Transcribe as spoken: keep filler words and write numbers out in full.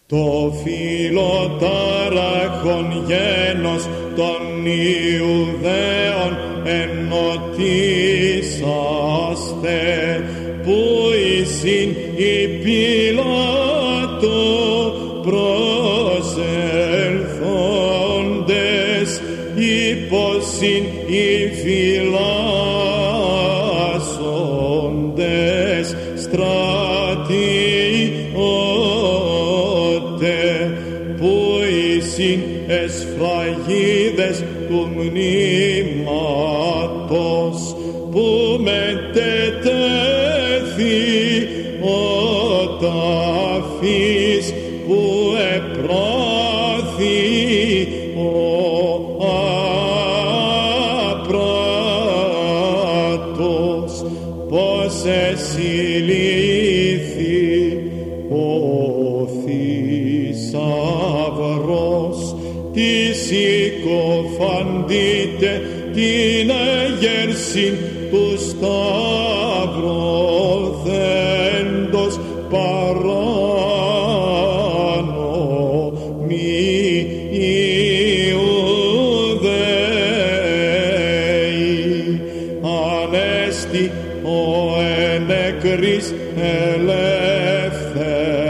Το φιλοτάραχον γένος των Ιουδαίων ενωτήσαστε, που εισιν η Πιλάτο προσελθόντες, υποσιν οι φυλάσσοντες στρατιώτε, που εισιν εσφραγίδες του μνήματος, που μετετέθη ο ταφής, που επράθη ο απράτος, πως εσυλήθη ο θησαυρός, τι συκοφαντείτε την αγέρσιν του σταυρωθέντος παράνομοι Ιουδαίοι. Ανέστη ο ενεκρής ελεύθερος,